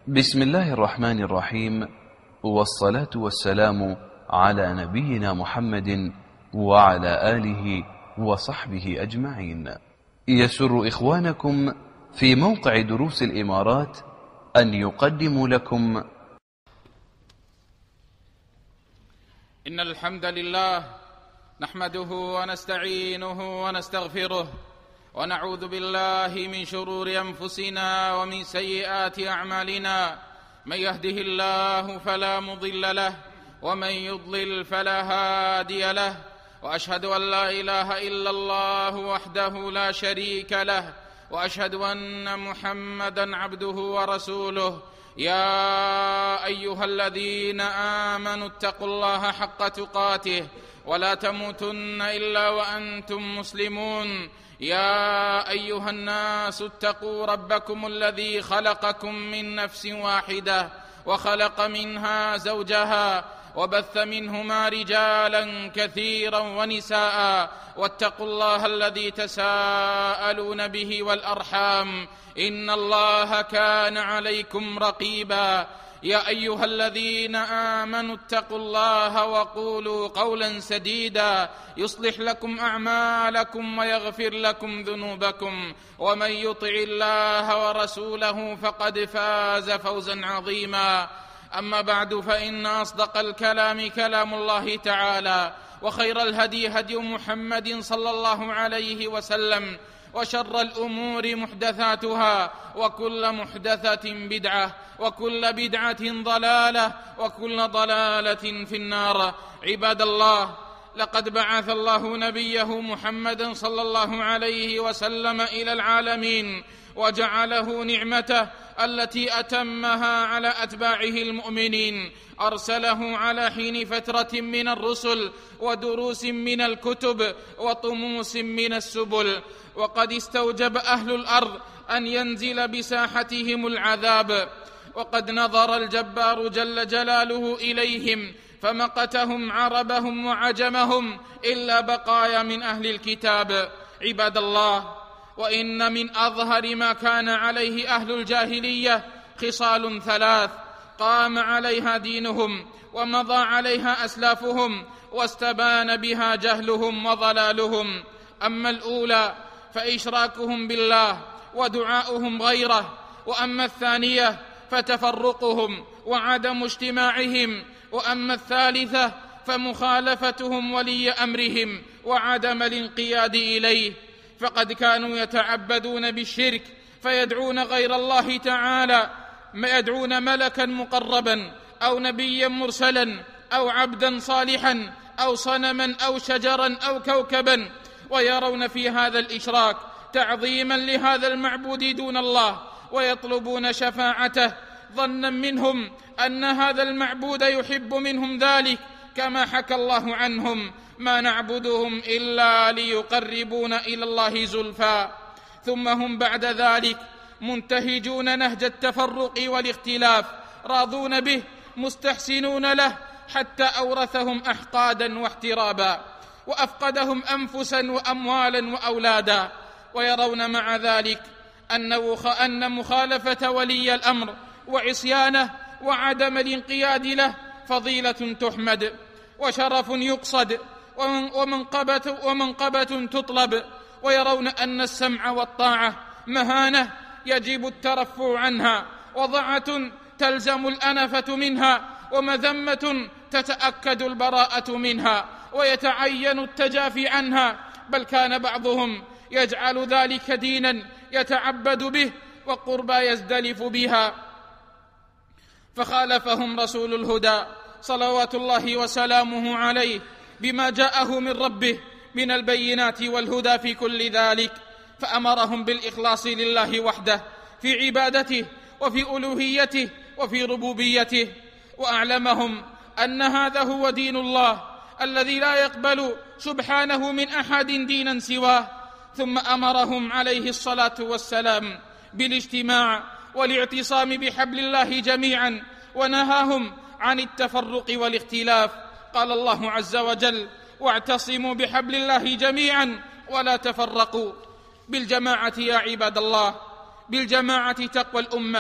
بسم الله الرحمن الرحيم، والصلاة والسلام على نبينا محمد وعلى آله وصحبه أجمعين. يسر إخوانكم في موقع دروس الإمارات أن يقدموا لكم إن الحمد لله نحمده ونستعينه ونستغفره ونعوذ بالله من شرور أنفسنا ومن سيئات أعمالنا. من يهده الله فلا مضل له ومن يضلل فلا هادي له، وأشهد أن لا إله إلا الله وحده لا شريك له، وأشهد أن محمدًا عبده ورسوله. يا أيها الذين آمنوا اتقوا الله حق تقاته ولا تموتن إلا وأنتم مسلمون. يا أيها الناس اتقوا ربكم الذي خلقكم من نفس واحدة وخلق منها زوجها وبث منهما رجالا كثيرا ونساء، واتقوا الله الذي تساءلون به والأرحام إن الله كان عليكم رقيبا. يا أيها الذين آمنوا اتقوا الله وقولوا قولا سديدا يصلح لكم أعمالكم ويغفر لكم ذنوبكم، ومن يطع الله ورسوله فقد فاز فوزا عظيما. أما بعد، فإن أصدق الكلام كلام الله تعالى، وخير الهدي هدي محمد صلى الله عليه وسلم، وشر الأمور محدثاتها، وكل محدثة بدعة، وكل بدعة ضلالة، وكل ضلالة في النار. عباد الله، لقد بعث الله نبيه محمدا صلى الله عليه وسلم إلى العالمين، وجعله نعمته التي أتمها على أتباعه المؤمنين. أرسله على حين فترة من الرسل ودروس من الكتب وطموس من السبل، وقد استوجب أهل الأرض أن ينزل بساحتهم العذاب، وقد نظر الجبار جل جلاله إليهم فمقتهم عربهم وعجمهم إلا بقايا من أهل الكتاب. عباد الله، وإن من أظهر ما كان عليه أهل الجاهلية خصال ثلاث قام عليها دينهم ومضى عليها أسلافهم واستبان بها جهلهم وضلالهم. أما الأولى فإشراكهم بالله ودعاؤهم غيره، وأما الثانية فتفرقهم وعدم اجتماعهم، وأما الثالثة فمخالفتهم ولي أمرهم وعدم الانقياد إليه. فقد كانوا يتعبدون بالشرك فيدعون غير الله تعالى، يدعون ملكا مقربا أو نبيا مرسلا أو عبدا صالحا أو صنما أو شجرا أو كوكبا، ويرون في هذا الإشراك تعظيما لهذا المعبود دون الله، ويطلبون شفاعته ظنا منهم أن هذا المعبود يحب منهم ذلك، كما حكى الله عنهم: ما نعبدهم إلا ليقربونا إلى الله زلفى. ثم هم بعد ذلك منتهجون نهج التفرق والاختلاف، راضون به مستحسنون له، حتى أورثهم أحقادا واحترابا، وأفقدهم أنفسا وأموالا وأولادا. ويرون مع ذلك أن مخالفة ولي الأمر وعصيانه وعدم الانقياد له فضيلة تحمد وشرف يقصد ومنقبة تطلب. ويرون أن السمع والطاعة مهانة يجب الترفع عنها، وضعة تلزم الأنفة منها، ومذمة تتأكد البراءة منها، ويتعين التجافي عنها. بل كان بعضهم يجعل ذلك دينا يتعبد به وقربى يزدلف بها. فخالفهم رسول الهدى صلوات الله وسلامه عليه بما جاءه من ربه من البينات والهدى في كل ذلك، فأمرهم بالإخلاص لله وحده في عبادته وفي ألوهيته وفي ربوبيته، وأعلمهم أن هذا هو دين الله الذي لا يقبل سبحانه من أحد دينا سواه. ثم أمرهم عليه الصلاة والسلام بالاجتماع والاعتصام بحبل الله جميعا، ونهاهم عن التفرق والاختلاف. قال الله عز وجل: واعتصموا بحبل الله جميعا ولا تفرقوا. بالجماعة يا عباد الله، بالجماعة تقوى الأمة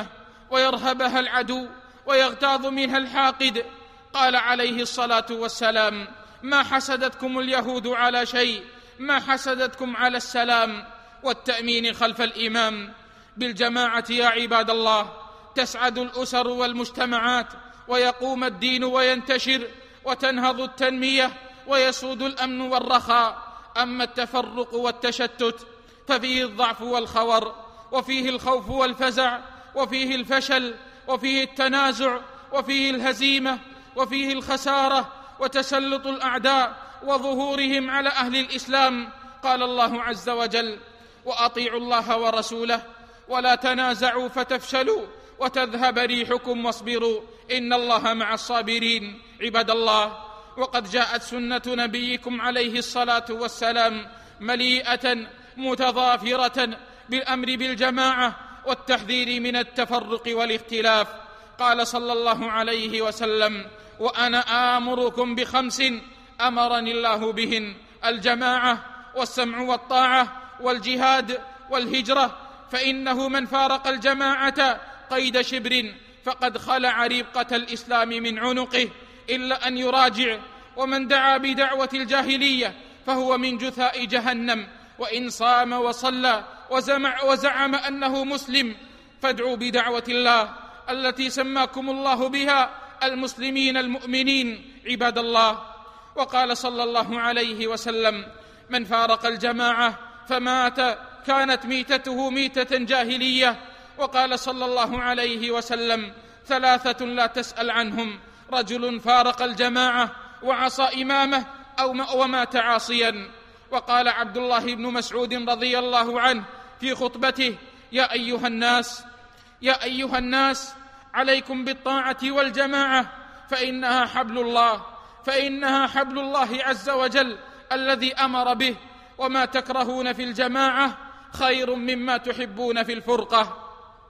ويرهبها العدو ويغتاظ منها الحاقد. قال عليه الصلاة والسلام: ما حسدتكم اليهود على شيء، ما حسدتكم على السلام والتأمين خلف الإمام. بالجماعة يا عباد الله تسعد الأسر والمجتمعات، ويقوم الدين وينتشر، وتنهض التنمية، ويسود الأمن والرخاء. أما التفرق والتشتت ففيه الضعف والخور، وفيه الخوف والفزع، وفيه الفشل، وفيه التنازع، وفيه الهزيمة، وفيه الخسارة، وتسلط الأعداء وظهورهم على أهل الإسلام. قال الله عز وجل: وأطيعوا الله ورسوله ولا تنازعوا فتفشلوا وتذهب ريحكم واصبروا إن الله مع الصابرين. عباد الله، وقد جاءت سنة نبيكم عليه الصلاة والسلام مليئة متضافرة بالأمر بالجماعة والتحذير من التفرق والاختلاف. قال صلى الله عليه وسلم: وأنا آمركم ب5 أمرني الله بهن: الجماعة، والسمع والطاعة، والجهاد، والهجرة. فإنه من فارق الجماعة قيد شبر فقد خلع ربقة الإسلام من عنقه إلا أن يراجع. ومن دعا بدعوة الجاهلية فهو من جثاء جهنم، وإن صام وصلى وزعم أنه مسلم فادعوا بدعوة الله التي سماكم الله بها المسلمين المؤمنين. عباد الله، وقال صلى الله عليه وسلم: من فارق الجماعة فمات كانت ميتته ميتة جاهلية. وقال صلى الله عليه وسلم: 3 لا تسأل عنهم: رجل فارق الجماعة وعصى إمامه ومات عاصيا. وقال عبد الله بن مسعود رضي الله عنه في خطبته: يا أيها الناس عليكم بالطاعة والجماعة فإنها حبل الله عز وجل الذي أمر به، وما تكرهون في الجماعة خير مما تحبون في الفرقة.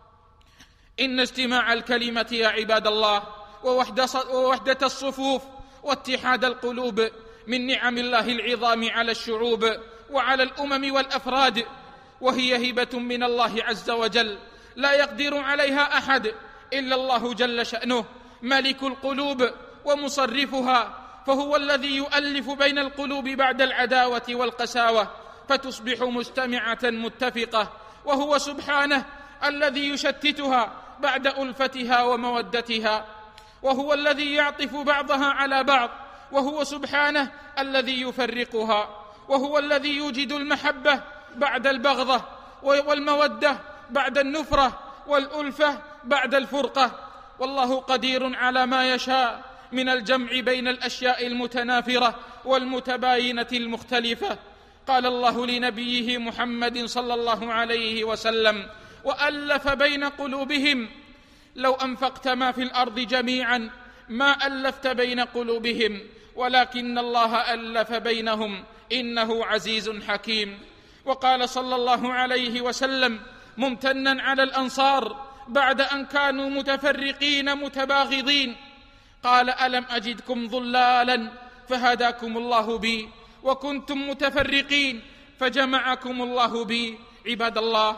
إن اجتماع الكلمة يا عباد الله ووحدة الصفوف واتحاد القلوب من نعم الله العظام على الشعوب وعلى الأمم والأفراد، وهي هبة من الله عز وجل لا يقدر عليها أحد إلا الله جل شأنه، ملك القلوب ومصرفها، فهو الذي يؤلف بين القلوب بعد العداوة والقساوة فتصبح مجتمعة متفقة، وهو سبحانه الذي يشتتها بعد ألفتها ومودتها، وهو الذي يعطف بعضها على بعض، وهو سبحانه الذي يفرقها، وهو الذي يوجد المحبة بعد البغضة، والمودة بعد النفرة، والألفة بعد الفرقة. والله قدير على ما يشاء من الجمع بين الأشياء المتنافرة والمتباينة المختلفة. قال الله لنبيه محمد صلى الله عليه وسلم: وألف بين قلوبهم لو أنفقت ما في الأرض جميعا ما ألفت بين قلوبهم ولكن الله ألف بينهم إنه عزيز حكيم. وقال صلى الله عليه وسلم ممتنا على الأنصار بعد أن كانوا متفرقين متباغضين، قال: ألم أجدكم ضلالا فهداكم الله بي، وكنتم متفرقين فجمعكم الله بي. عباد الله،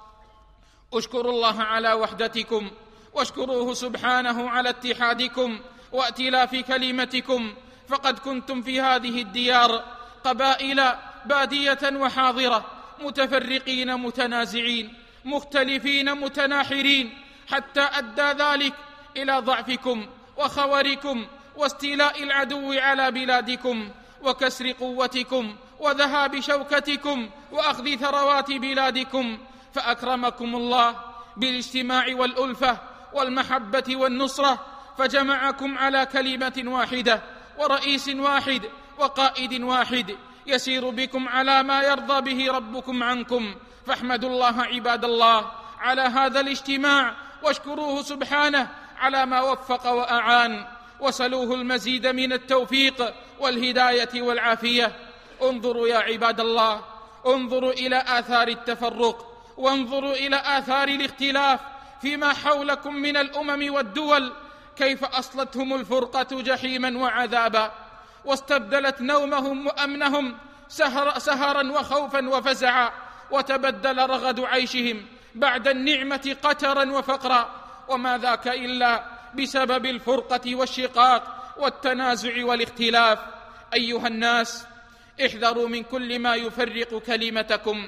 اشكروا الله على وحدتكم، واشكروه سبحانه على اتحادكم وائتلاف كلمتكم، فقد كنتم في هذه الديار قبائل بادية وحاضرة، متفرقين متنازعين، مختلفين متناحرين، حتى أدى ذلك إلى ضعفكم وخوركم واستيلاء العدو على بلادكم وكسر قوتكم وذهاب شوكتكم وأخذ ثروات بلادكم، فأكرمكم الله بالاجتماع والألفة والمحبة والنصرة، فجمعكم على كلمة واحدة ورئيس واحد وقائد واحد يسير بكم على ما يرضى به ربكم عنكم. فاحمدوا الله عباد الله على هذا الاجتماع، واشكروه سبحانه على ما وفق وأعان، وسلوه المزيد من التوفيق والهداية والعافية. انظروا يا عباد الله، انظروا إلى آثار التفرق، وانظروا إلى آثار الاختلاف فيما حولكم من الأمم والدول، كيف أصلتهم الفرقة جحيما وعذابا، واستبدلت نومهم وأمنهم سهرا وخوفا وفزعا، وتبدل رغد عيشهم بعد النعمة قترا وفقرا، وما ذاك إلا بسبب الفرقة والشقاق والتنازع والاختلاف. أيها الناس، احذروا من كل ما يفرق كلمتكم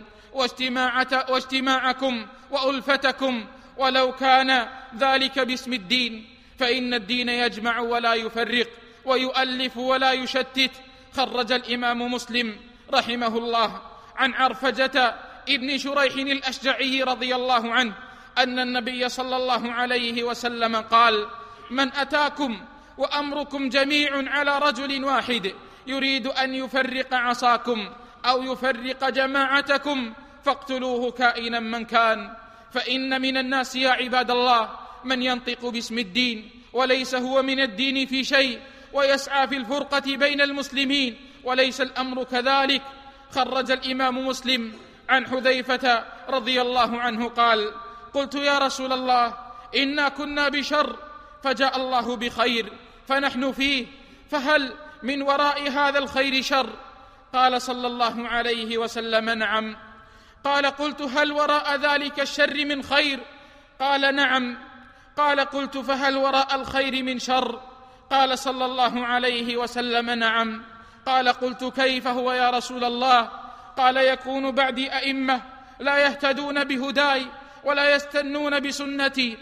واجتماعكم وألفتكم، ولو كان ذلك باسم الدين، فإن الدين يجمع ولا يفرق، ويؤلف ولا يشتت. خرج الإمام مسلم رحمه الله عن عرفجة ابن شريح الأشجعي رضي الله عنه أن النبي صلى الله عليه وسلم قال: من أتاكم وأمركم جميع على رجل واحد يريد أن يفرق عصاكم أو يفرق جماعتكم فاقتلوه كائنا من كان. فإن من الناس يا عباد الله من ينطق باسم الدين وليس هو من الدين في شيء، ويسعى في الفرقة بين المسلمين وليس الأمر كذلك. خرج الإمام مسلم عن حذيفة رضي الله عنه قال: قلت يا رسول الله إنا كنا بشر فجاء الله بخير فنحن فيه، فهل من وراء هذا الخير شر؟ قال صلى الله عليه وسلم: نعم. قال: قلت هل وراء ذلك الشر من خير؟ قال: نعم. قال: قلت فهل وراء الخير من شر؟ قال صلى الله عليه وسلم: نعم. قال: قلت كيف هو يا رسول الله؟ قال: يكون بعدي أئمة لا يهتدون بهداي ولا يستنون بسنتي،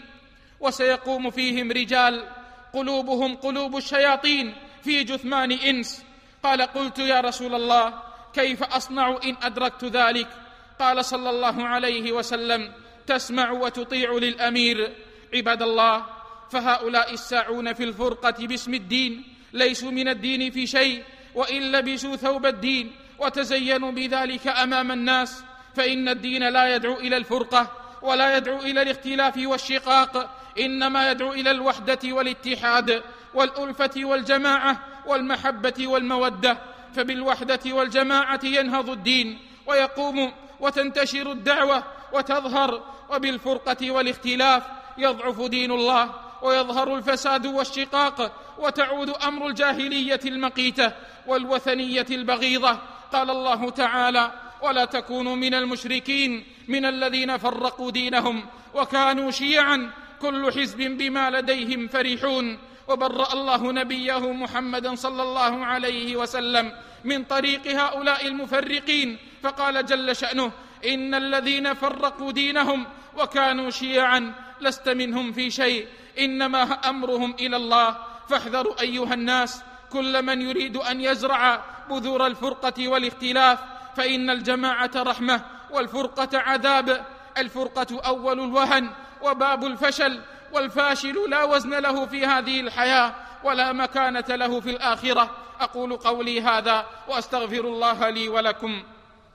وسيقوم فيهم رجال قلوبهم قلوب الشياطين في جثمان إنس. قال: قلت يا رسول الله كيف أصنع إن أدركت ذلك؟ قال صلى الله عليه وسلم: تسمع وتطيع للأمير. عباد الله، فهؤلاء الساعون في الفرقة باسم الدين ليسوا من الدين في شيء، وإن لبسوا ثوب الدين وتزينوا بذلك أمام الناس، فإن الدين لا يدعو إلى الفرقة ولا يدعو إلى الاختلاف والشقاق، إنما يدعو إلى الوحدة والاتحاد والألفة والجماعة والمحبة والمودة. فبالوحدة والجماعة ينهض الدين ويقوم وتنتشر الدعوة وتظهر، وبالفرقة والاختلاف يضعف دين الله ويظهر الفساد والشقاق، وتعود أمر الجاهلية المقيتة والوثنية البغيضة. قال الله تعالى: ولا تكونوا من المشركين من الذين فرقوا دينهم وكانوا شيعا كل حزب بما لديهم فرحون. وبرأ الله نبيه محمدا صلى الله عليه وسلم من طريق هؤلاء المفرقين، فقال جل شأنه: إن الذين فرقوا دينهم وكانوا شيعا لست منهم في شيء، إنما أمرهم إلى الله. فاحذروا أيها الناس كل من يريد أن يزرع بذور الفرقة والاختلاف، فإن الجماعة رحمة والفرقة عذاب. الفرقة أول الوهن وباب الفشل، والفاشل لا وزن له في هذه الحياة ولا مكانة له في الآخرة. أقول قولي هذا وأستغفر الله لي ولكم.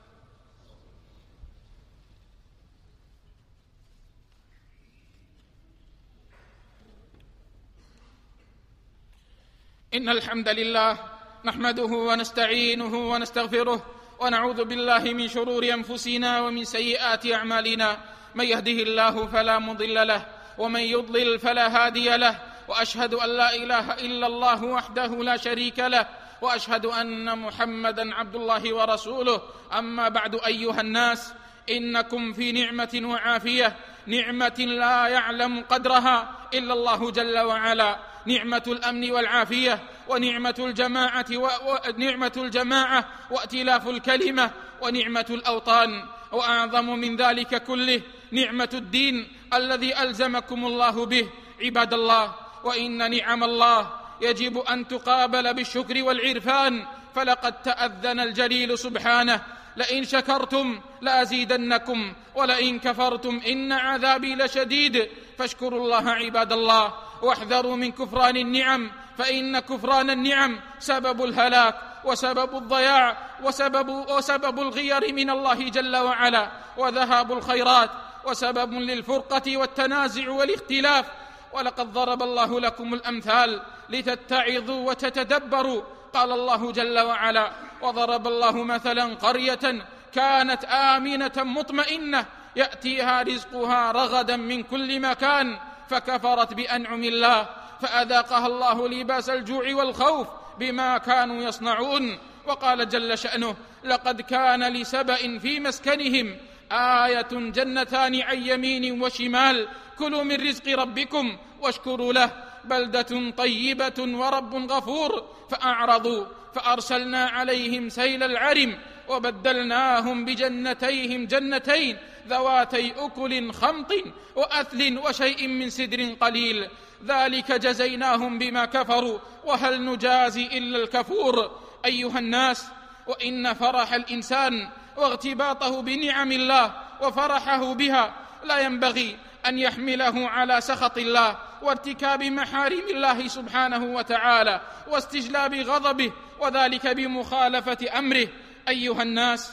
إن الحمد لله نحمده ونستعينه ونستغفره، ونعوذ بالله من شرور أنفسنا ومن سيئات أعمالنا. من يهده الله فلا مضل له، ومن يضلل فلا هادي له، وأشهد أن لا إله إلا الله وحده لا شريك له، وأشهد أن محمدا عبد الله ورسوله. أما بعد أيها الناس، إنكم في نعمة وعافية، نعمة لا يعلم قدرها إلا الله جل وعلا، نعمة الأمن والعافية، ونعمة الجماعة وائتلاف الكلمة، ونعمة الأوطان. وأعظم من ذلك كله نعمة الدين الذي ألزمكم الله به. عباد الله، وإن نعم الله يجب أن تقابل بالشكر والعرفان، فلقد تأذن الجليل سبحانه: لئن شكرتم لأزيدنكم ولئن كفرتم إن عذابي لشديد. فاشكروا الله عباد الله، واحذروا من كفران النعم، فإن كفران النعم سبب الهلاك وسبب الضياع وسبب الغير من الله جل وعلا، وذهاب الخيرات، وسبب للفرقة والتنازع والاختلاف. ولقد ضرب الله لكم الأمثال لتتعظوا وتتدبروا. قال الله جل وعلا: وضرب الله مثلا قرية كانت آمنة مطمئنة يأتيها رزقها رغدا من كل مكان فكفرت بأنعم الله فأذاقها الله لباس الجوع والخوف بما كانوا يصنعون. وقال جل شأنه: لقد كان لسبأ في مسكنهم آية جنتان عن يمين وشمال كلوا من رزق ربكم واشكروا له بلدة طيبة ورب غفور فأعرضوا فأرسلنا عليهم سيل العرم وبدلناهم بجنتيهم جنتين ذواتي أكل خمط وأثل وشيء من سدر قليل ذلك جزيناهم بما كفروا وهل نجازي إلا الكفور. أيها الناس، وإن فرح الإنسان واغتباطه بنعم الله وفرحه بها لا ينبغي أن يحمله على سخط الله وارتكاب محارم الله سبحانه وتعالى واستجلاب غضبه، وذلك بمخالفة أمره. أيها الناس،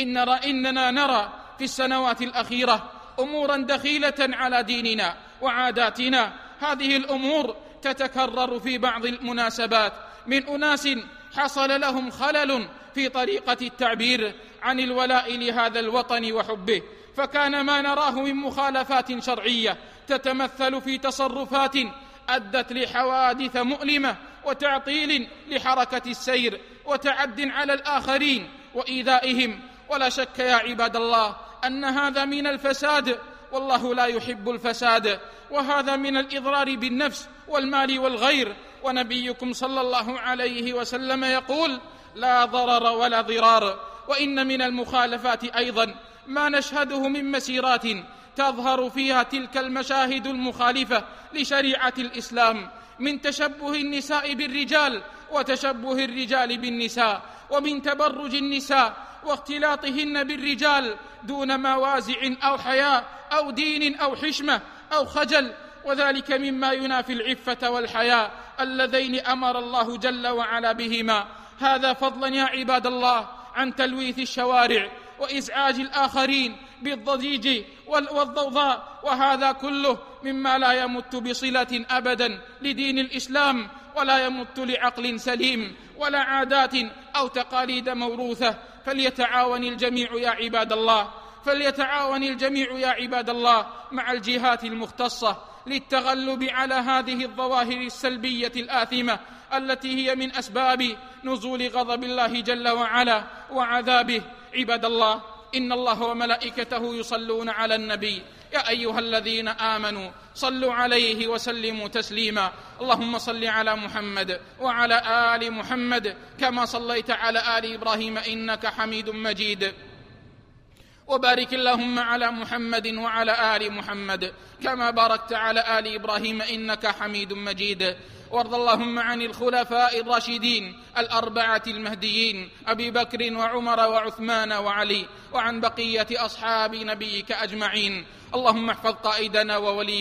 إننا نرى في السنوات الأخيرة أمورا دخيلة على ديننا وعاداتنا. هذه الأمور تتكرر في بعض المناسبات من أناس حصل لهم خلل في طريقة التعبير عن الولاء لهذا الوطن وحبه، فكان ما نراه من مخالفات شرعية تتمثل في تصرفات أدت لحوادث مؤلمة وتعطيل لحركة السير وتعد على الآخرين وإيذائهم. ولا شك يا عباد الله أن هذا من الفساد، والله لا يحب الفساد، وهذا من الإضرار بالنفس والمال والغير. ونبيكم صلى الله عليه وسلم يقول: لا ضرر ولا ضرار. وإن من المخالفات أيضا ما نشهده من مسيرات تظهر فيها تلك المشاهد المخالفة لشريعة الإسلام، من تشبه النساء بالرجال وتشبه الرجال بالنساء، ومن تبرج النساء واختلاطهن بالرجال دون موازع أو حياء أو دين أو حشمة أو خجل، وذلك مما ينافي العفة والحياء اللذين أمر الله جل وعلا بهما. هذا فضلا يا عباد الله عن تلويث الشوارع وإزعاج الآخرين بالضجيج والضوضاء، وهذا كله مما لا يمت بصلة أبدا لدين الإسلام، ولا يمت لعقل سليم ولا عادات أو تقاليد موروثة. فليتعاون الجميع يا عباد الله مع الجهات المختصة للتغلب على هذه الظواهر السلبية الآثمة التي هي من أسباب نزول غضب الله جل وعلا وعذابه. عباد الله، إن الله وملائكته يصلون على النبي يا أيها الذين آمنوا صلوا عليه وسلموا تسليما. اللهم صل على محمد وعلى آل محمد كما صليت على آل إبراهيم إنك حميد مجيد، وبارك اللهم على محمد وعلى آل محمد كما باركت على آل إبراهيم إنك حميد مجيد. وارض اللهم عن الخلفاء الراشدين الأربعة المهديين أبي بكر وعمر وعثمان وعلي، وعن بقية أصحاب نبيك أجمعين. اللهم احفظ قائدنا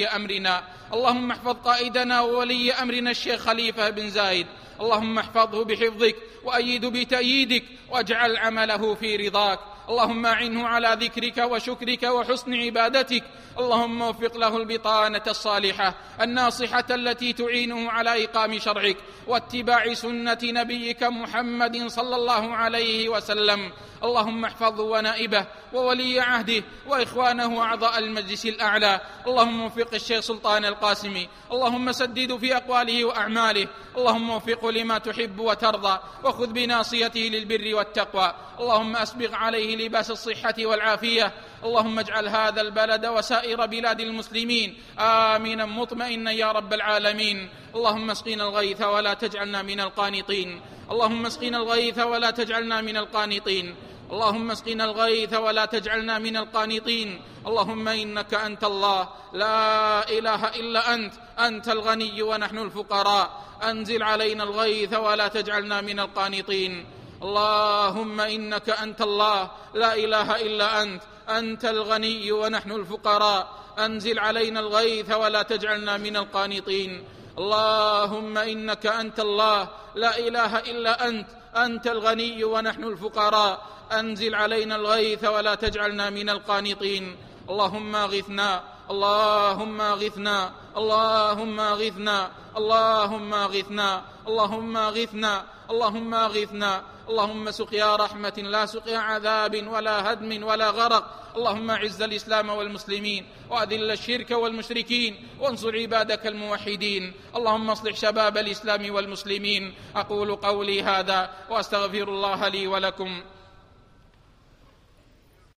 وولي أمرنا الشيخ خليفة بن زايد، اللهم احفظه بحفظك وأيد بتأييدك واجعل عمله في رضاك. اللهم أعنه على ذكرك وشكرك وحسن عبادتك. اللهم وفق له البطانة الصالحة الناصحة التي تعينه على إقام شرعك واتباع سنة نبيك محمد صلى الله عليه وسلم. اللهم احفظه ونائبه وولي عهده وإخوانه أعضاء المجلس الأعلى. اللهم وفق الشيخ سلطان القاسمي، اللهم سدد في أقواله وأعماله، اللهم وفقه لما تحب وترضى، وخذ بناصيته للبر والتقوى. اللهم أسبغ عليه لباس الصحة والعافية. اللهم اجعل هذا البلد وسائر بلاد المسلمين آمنا مطمئنا يا رب العالمين. اللهم اسقنا الغيث ولا تجعلنا من القانطين. اللهم اسقنا الغيث ولا تجعلنا من القانطين. اللهم اسقنا الغيث ولا تجعلنا من القانطين. اللهم إنك أنت الله لا إله إلا أنت الغني ونحن الفقراء، أنزل علينا الغيث ولا تجعلنا من القانطين. اللهم إنك أنت الله لا إله إلا أنت الغني ونحن الفقراء، أنزل علينا الغيث ولا تجعلنا من القانطين. اللهم إنك أنت الله لا إله إلا أنت الغني ونحن الفقراء، أنزل علينا الغيث ولا تجعلنا من القانطين. اللهم أغثنا اللهم أغثنا اللهم أغثنا اللهم أغثنا اللهم أغثنا اللهم أغثنا. اللهم سقيا رحمة لا سقيا عذاب ولا هدم ولا غرق. اللهم أعز الإسلام والمسلمين وأذل الشرك والمشركين وانصر عبادك الموحدين. اللهم اصلح شباب الإسلام والمسلمين. أقول قولي هذا وأستغفر الله لي ولكم.